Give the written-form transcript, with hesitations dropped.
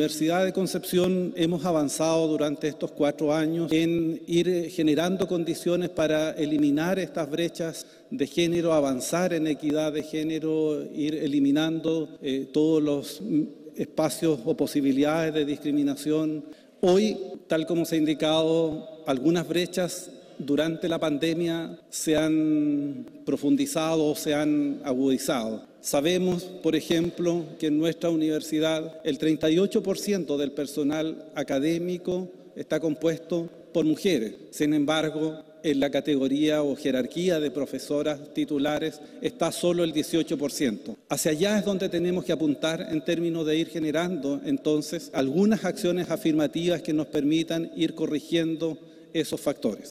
Universidad de Concepción hemos avanzado durante estos 4 años en ir generando condiciones para eliminar estas brechas de género, avanzar en equidad de género, ir eliminando todos los espacios o posibilidades de discriminación. Hoy, tal como se ha indicado, algunas brechas durante la pandemia se han profundizado o se han agudizado. Sabemos, por ejemplo, que en nuestra universidad el 38% del personal académico está compuesto por mujeres. Sin embargo, en la categoría o jerarquía de profesoras titulares está solo el 18%. Hacia allá es donde tenemos que apuntar en términos de ir generando entonces algunas acciones afirmativas que nos permitan ir corrigiendo esos factores.